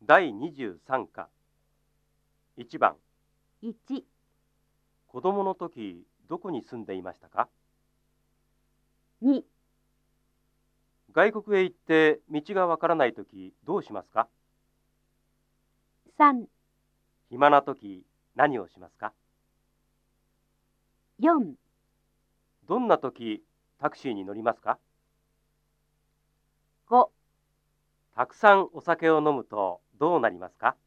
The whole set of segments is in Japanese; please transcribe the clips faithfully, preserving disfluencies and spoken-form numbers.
だいにじゅうさん課いちばん、 いち、 子供の時どこに住んでいましたか？ に、 外国へ行って道がわからない時どうしますか？ さん、 暇な時何をしますか？ よん、 どんな時タクシーに乗りますか？ ご、 たくさんお酒を飲むとどうなりますか？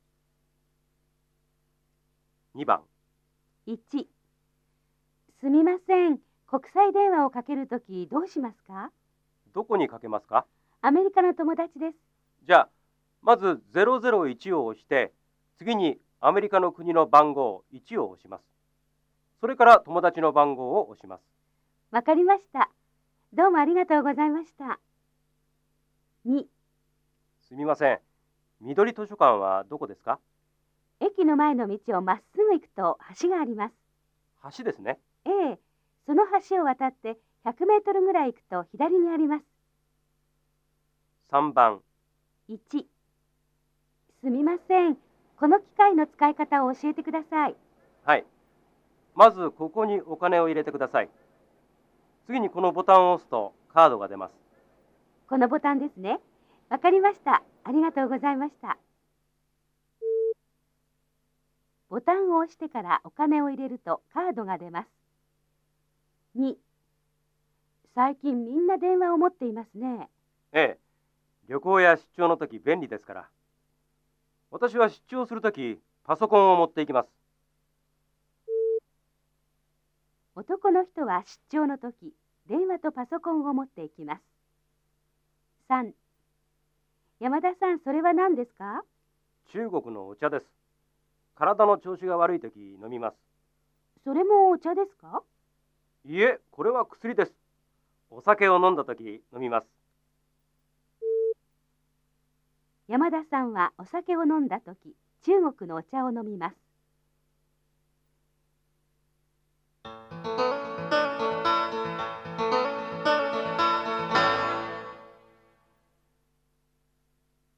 にばん、 いち、すみません。国際電話をかけるときどうしますか？ どこにかけますか？ アメリカの友達です。 じゃあまずゼロゼロいちを押して、次にアメリカの国の番号いちを押します。それから友達の番号を押します。 わかりました。どうもありがとうございました。に、 すみません。緑図書館はどこですか？ 駅の前の道をまっすぐ行くと橋があります。 橋ですね。 ええ、その橋を渡ってひゃくメートルぐらい行くと左にあります。 さんばん、 いち、すみません。この機械の使い方を教えてください。 はい。まずここにお金を入れてください。次にこのボタンを押すとカードが出ます。 このボタンですね。わかりました。ありがとうございました。ボタンを押してからお金を入れるとカードが出ます。に、最近みんな電話を持っていますね。 ええ。旅行や出張の時便利ですから。私は出張する時パソコンを持っていきます。 男の人は出張の時、電話とパソコンを持っていきます。さん、山田さん、それは何ですか？ 中国のお茶です。体の調子が悪い時飲みます。 それもお茶ですか？ いえ、これは薬です。お酒を飲んだ時飲みます。 山田さんはお酒を飲んだ時、中国のお茶を飲みます。